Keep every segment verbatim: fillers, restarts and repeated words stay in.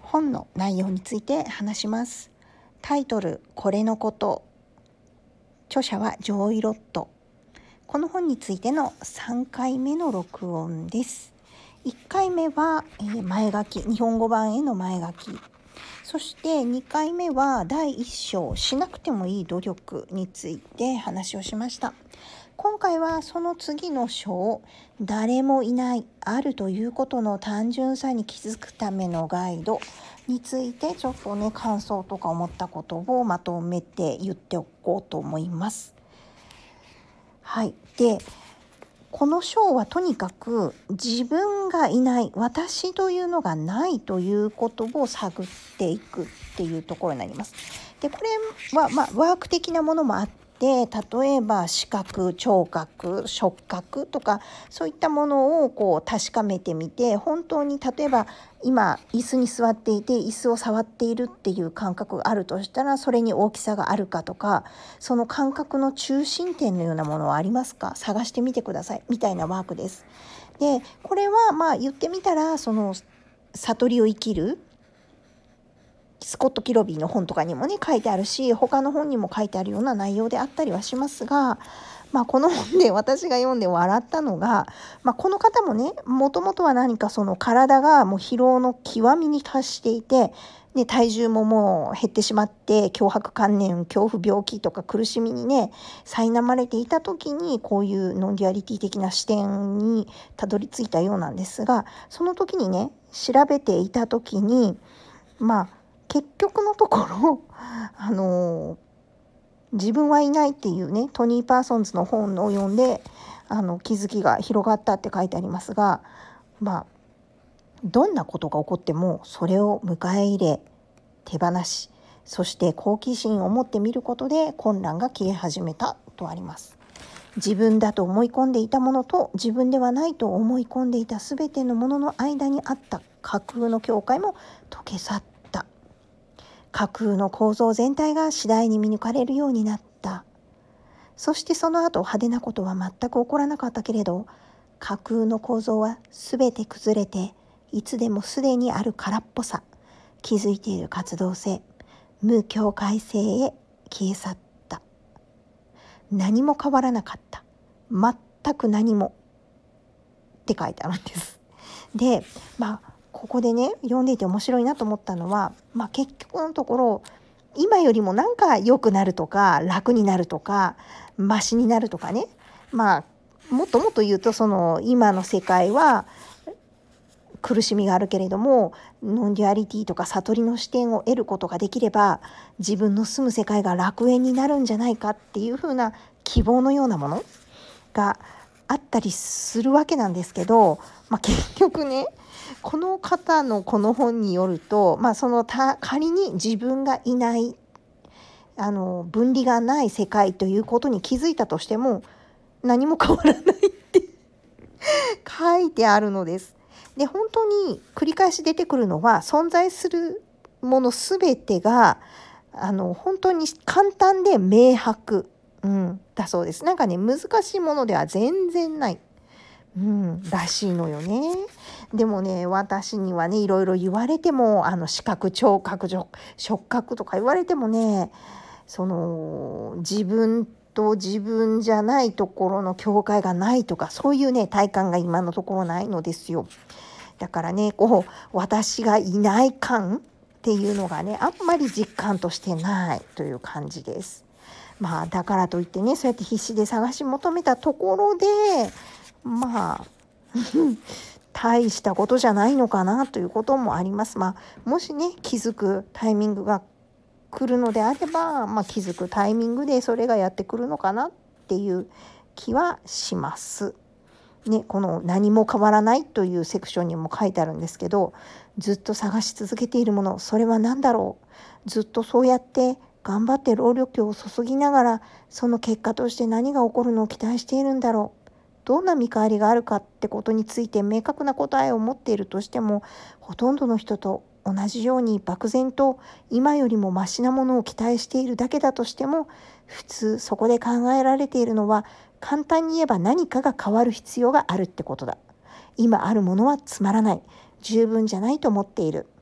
本の内容について話します。タイトル、これのこと。著者はジョイロット。この本についてのさんかいめの録音です。いっかいめは前書き、日本語版への前書き。そしてにかいめはだいいっ章、しなくてもいい努力について話をしました。今回はその次の章、誰もいない、あるということの単純さに気づくためのガイドについてちょっとね、感想とか思ったことをまとめて言っておこうと思います。はい。で、この章はとにかく自分がいない、私というのがないということを探っていくっていうところになります。で、これはまあワーク的なものもあって、例えば視覚、聴覚、触覚とかそういったものをこう確かめてみて、本当に例えば今椅子に座っていて椅子を触っているっていう感覚があるとしたら、それに大きさがあるかとか、その感覚の中心点のようなものはありますか、探してみてくださいみたいなワークです。で、これはまあ言ってみたら、その悟りを生きるスコット・キロビーの本とかにもね書いてあるし、他の本にも書いてあるような内容であったりはしますが、まあ、この本で私が読んで笑ったのが、まあ、この方もね、もともとは何かその体がもう疲労の極みに達していて、ね、体重ももう減ってしまって、強迫観念、恐怖病気とか苦しみにね苛まれていた時に、こういうノンデュアリティ的な視点にたどり着いたようなんですが、その時にね調べていた時に、まあ結局のところあの自分はいないっていうね、トニー・パーソンズの本を読んであの気づきが広がったって書いてありますが、まあどんなことが起こってもそれを迎え入れ、手放し、そして好奇心を持ってみることで混乱が消え始めたとあります。自分だと思い込んでいたものと自分ではないと思い込んでいたすべてのものの間にあった架空の境界も溶け去った。架空の構造全体が次第に見抜かれるようになった。そしてその後派手なことは全く起こらなかったけれど、架空の構造はすべて崩れて、いつでもすでにある空っぽさ、気づいている活動性、無境界性へ消え去った。何も変わらなかった。全く何もって書いてあるんです。で、まあここでね読んでいて面白いなと思ったのは、まあ、結局のところ今よりもなんか良くなるとか楽になるとかマシになるとかね、まあもっともっと言うと、その今の世界は苦しみがあるけれども、ノンデュアリティとか悟りの視点を得ることができれば、自分の住む世界が楽園になるんじゃないかっていう風な希望のようなものがあったりするわけなんですけど、まあ、結局ねこの方のこの本によると、まあ、そのた仮に自分がいない、あの分離がない世界ということに気づいたとしても何も変わらないって書いてあるのです。で、本当に繰り返し出てくるのは、存在するものすべてがあの本当に簡単で明白、うん、だそうです。なんかね難しいものでは全然ない、うん、らしいのよね。でもね、私にはねいろいろ言われても、あの視覚、聴覚、触覚とか言われてもね、その自分と自分じゃないところの境界がないとか、そういうね体感が今のところないのですよ。だからね、こう私がいない感っていうのがねあんまり実感としてないという感じです。まあだからといってね、そうやって必死で探し求めたところで、まあ大したことじゃないのかなということもあります。まあもしね気づくタイミングが来るのであれば、まあ、気づくタイミングでそれがやってくるのかなっていう気はします。ね、この何も変わらないというセクションにも書いてあるんですけど、ずっと探し続けているもの、それは何だろう。ずっとそうやって頑張って労力を注ぎながら、その結果として何が起こるのを期待しているんだろう。どんな見返りがあるかってことについて明確な答えを持っているとしても、ほとんどの人と同じように漠然と今よりもマシなものを期待しているだけだとしても、普通そこで考えられているのは、簡単に言えば何かが変わる必要があるってことだ。今あるものはつまらない、十分じゃないと思っている。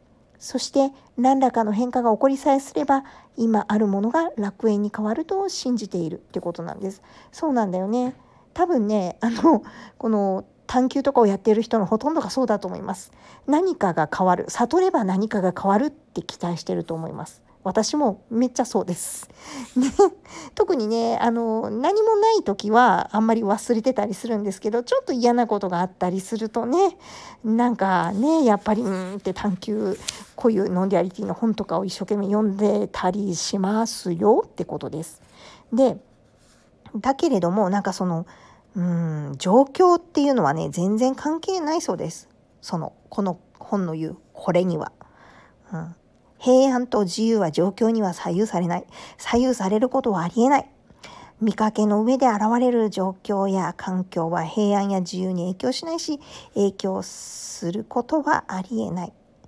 そして何らかの変化が起こりさえすれば今あるものが楽園に変わると信じているってことなんです。そうなんだよね。多分ね、あのこの探求とかをやっている人のほとんどがそうだと思います。何かが変わる、悟れば何かが変わるって期待してると思います。私もめっちゃそうです。ね、特にね、あの何もない時はあんまり忘れてたりするんですけど、ちょっと嫌なことがあったりするとね、なんかね、やっぱりうーんって探求、こういうノンデュアリティの本とかを一生懸命読んでたりしますよってことです。で、だけれどもなんかそのうーん状況っていうのはね、全然関係ないそうです。そのこの本の言うこれには。うん、平安と自由は状況には左右されない。左右されることはありえない。見かけの上で現れる状況や環境は平安や自由に影響しないし、影響することはありえない。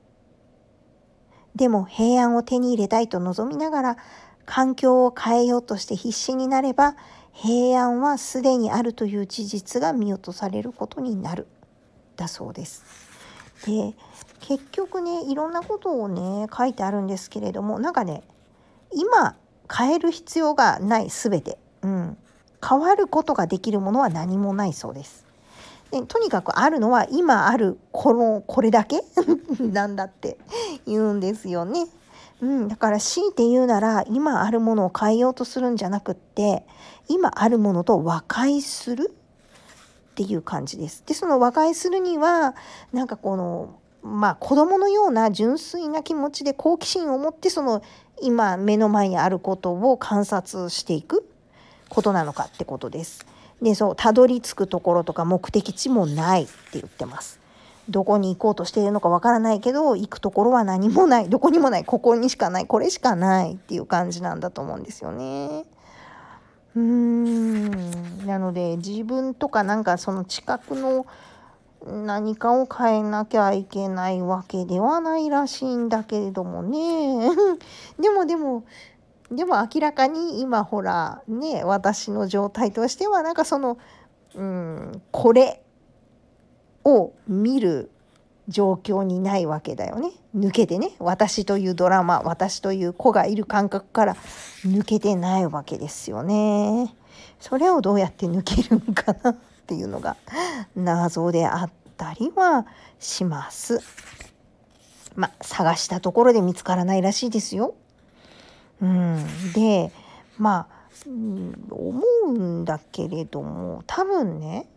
でも平安を手に入れたいと望みながら、環境を変えようとして必死になれば、平安はすでにあるという事実が見落とされることになる。だそうです。で、結局ね、いろんなことをね、書いてあるんですけれども、なんかね、今変える必要がないすべて、うん、変わることができるものは何もないそうです。でとにかくあるのは今あるこのこれだけなんだって言うんですよね。うん、だから強いて言うなら今あるものを変えようとするんじゃなくって今あるものと和解するっていう感じです。でその和解するにはなんかこのまあ子供のような純粋な気持ちで好奇心を持ってその今目の前にあることを観察していくことなのかってことです。でそうたどり着くところとか目的地もないって言ってます。どこに行こうとしているのかわからないけど行くところは何もない、どこにもない、ここにしかない、これしかないっていう感じなんだと思うんですよね。うーんなので自分とかなんかその近くの何かを変えなきゃいけないわけではないらしいんだけれどもねでもでもでも明らかに今ほらね私の状態としてはなんかそのうんこれを見る状況にないわけだよね。抜けてね、私というドラマ、私という子がいる感覚から抜けてないわけですよね。それをどうやって抜けるのかなっていうのが謎であったりはします。まあ探したところで見つからないらしいですよ。うん、でまあ、うん、思うんだけれども多分ね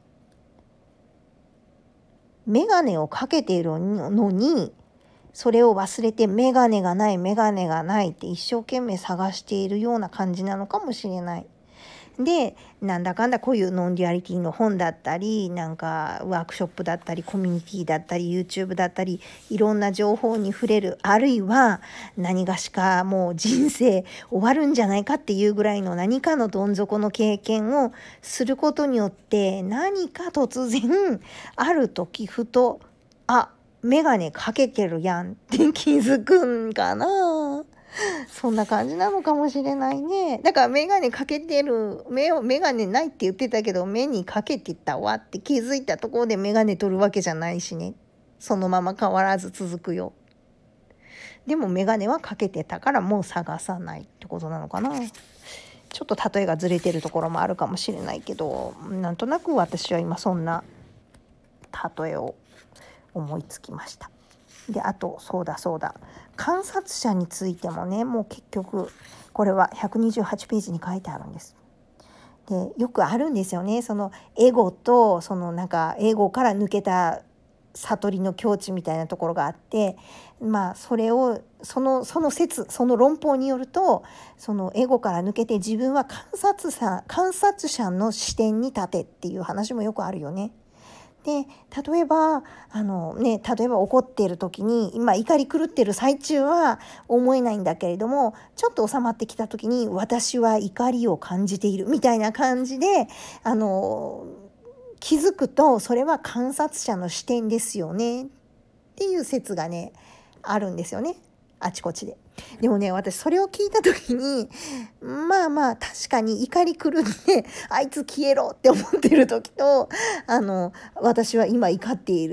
メガネをかけているのにそれを忘れてメガネがないメガネがないって一生懸命探しているような感じなのかもしれない。でなんだかんだこういうノンデュアリティの本だったりなんかワークショップだったりコミュニティだったり YouTube だったりいろんな情報に触れる、あるいは何がしかもう人生終わるんじゃないかっていうぐらいの何かのどん底の経験をすることによって何か突然ある時ふとあメガネかけてるやんって気づくんかな。そんな感じなのかもしれないね。だからメガネかけてる、目をメガネないって言ってたけど目にかけてたわって気づいたところでメガネ取るわけじゃないしね。そのまま変わらず続くよ。でもメガネはかけてたからもう探さないってことなのかな。ちょっと例えがずれてるところもあるかもしれないけど、なんとなく私は今そんな例えを思いつきました。であとそうだそうだ観察者についてもねもう結局これはひゃくにじゅうはちページに書いてあるんです。でよくあるんですよねそのエゴとそのなんかエゴから抜けた悟りの境地みたいなところがあってまあそれをそのその説その論法によるとそのエゴから抜けて自分は観察者観察者の視点に立てっていう話もよくあるよね。で例えばあの、ね、例えば怒っている時に今怒り狂っている最中は思えないんだけれどもちょっと収まってきた時に私は怒りを感じているみたいな感じであの気づくとそれは観察者の視点ですよねっていう説がねあるんですよねあちこちで。でもね私それを聞いた時にまあまあ確かに怒り狂ってあいつ消えろって思ってる時とあの私は今怒っている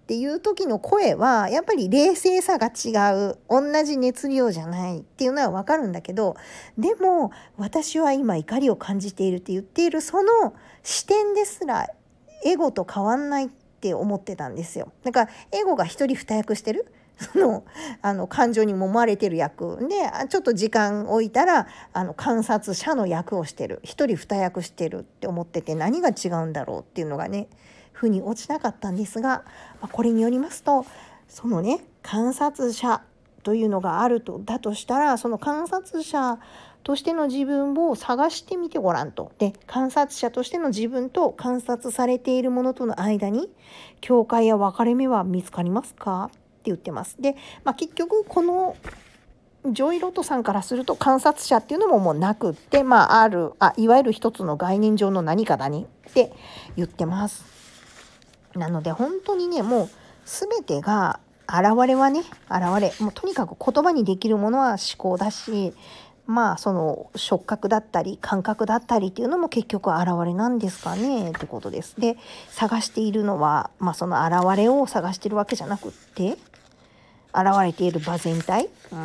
っていう時の声はやっぱり冷静さが違う、同じ熱量じゃないっていうのはわかるんだけど、でも私は今怒りを感じているって言っているその視点ですらエゴと変わんないって思ってたんですよ。だからエゴが一人二役してる、そのあの感情に揉まれてる役で、ちょっと時間置いたらあの観察者の役をしてる、一人二役してるって思ってて、何が違うんだろうっていうのがね腑に落ちなかったんですが、まあ、これによりますと、そのね観察者というのがあるとだとしたら、その観察者としての自分を探してみてごらんと。で、観察者としての自分と観察されているものとの間に境界や分かれ目は見つかりますかって言ってます。で、まあ、結局このジョイロットさんからすると観察者っていうのももうなくって、まあ、あるあいわゆる一つの概念上の何かだねって言ってます。なので本当にね、もう全てが現れはね現れ、もうとにかく言葉にできるものは思考だし、まあその触覚だったり感覚だったりっていうのも結局現れなんですかねってことです。で、探しているのは、まあ、その現れを探してるわけじゃなくって、現れている場全体、うん、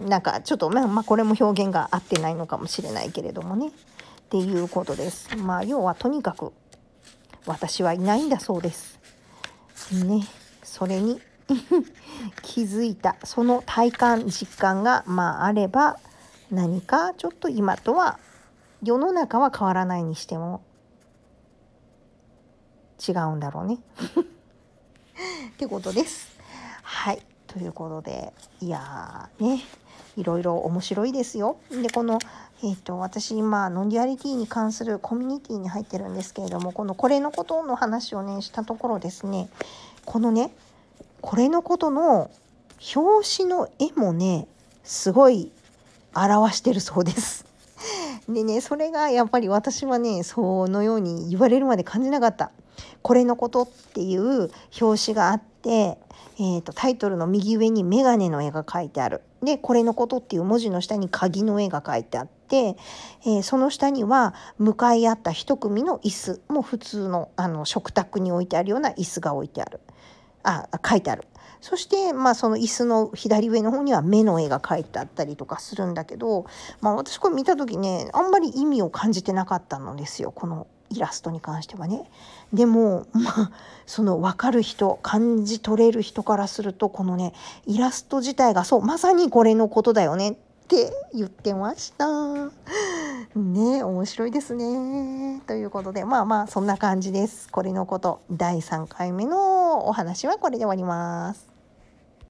なんかちょっと、まあ、まあこれも表現が合ってないのかもしれないけれどもねっていうことです。まあ要はとにかく私はいないんだそうですね。それに気づいた、その体感実感がまああれば、何かちょっと今とは世の中は変わらないにしても違うんだろうねってことです。はい、ということで、いやーね、いろいろ面白いですよ。で、この、えーと、私今ノンデュアリティに関するコミュニティに入ってるんですけれども、このこれのことの話をねしたところですね、このねこれのことの表紙の絵もねすごい表してるそうです。でね、それがやっぱり私はねそのように言われるまで感じなかった。これのことっていう表紙があって、えーと、タイトルの右上にメガネの絵が描いてある。で、これのことっていう文字の下に鍵の絵が描いてあって、えー、その下には向かい合った一組の椅子も普通の、あの食卓に置いてあるような椅子が置いてある。あ、書いてある。そして、まあ、その椅子の左上の方には目の絵が描いてあったりとかするんだけど、まあ、私これ見た時ねあんまり意味を感じてなかったのですよ、このイラストに関してはね。でも、まあ、その分かる人、感じ取れる人からすると、このねイラスト自体がそうまさにこれのことだよねって言ってましたね。面白いですね。ということで、まあまあそんな感じです。これのことだいさんかいめのお話はこれで終わります。